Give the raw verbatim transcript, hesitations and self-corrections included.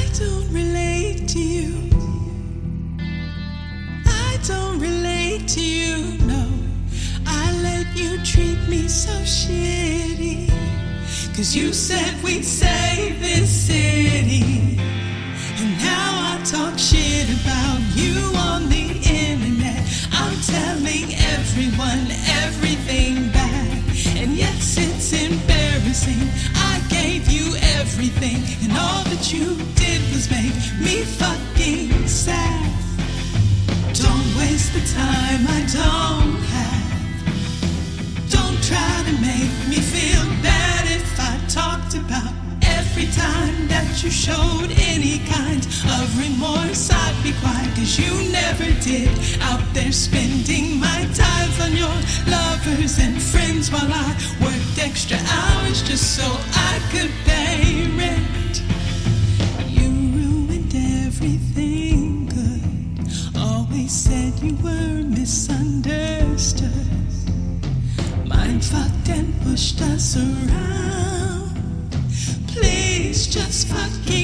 don't relate to you. I don't relate to you, no. I let you treat me so shitty. Cause you said we'd save this city. And now I talk shit about you on the internet. I'm telling everyone everything bad. And yes, it's embarrassing. I gave you everything, and all that you did was make me fucking sad. Don't waste the time I don't have. Don't try to make me feel bad if I talked about every time that you showed any kind of remorse. I'd be quiet, cause you never did. Out there spending my time on your lovers and friends while I worked extra hours just so I could pay rent. You ruined everything good. Always said you were misunderstood. Mind fucked and pushed us around. Please just fucking